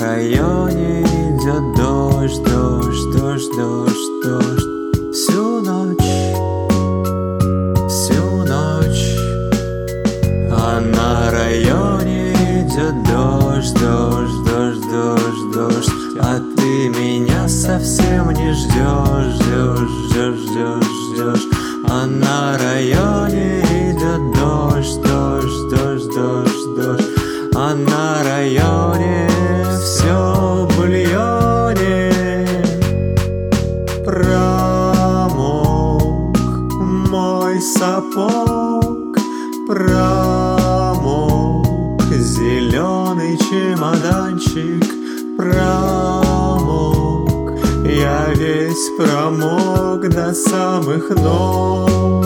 районе идет дождь, дождь, дождь, дождь, дождь. Всю ночь, всю ночь. А на районе идет дождь, дождь, дождь, дождь, дождь. А ты меня совсем не ждешь, ждешь, ждешь, ждешь, ждешь. А на районе идет дождь, дождь, дождь, дождь, дождь. А на районе все в бульоне. Промок мой сапог, промок зеленый чемоданчик, промок. Я весь промок до самых ног.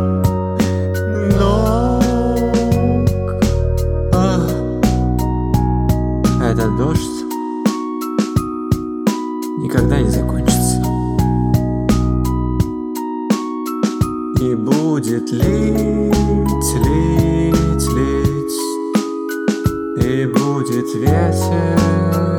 Этот дождь никогда не закончится и будет лить, лить, лить, и будет ветер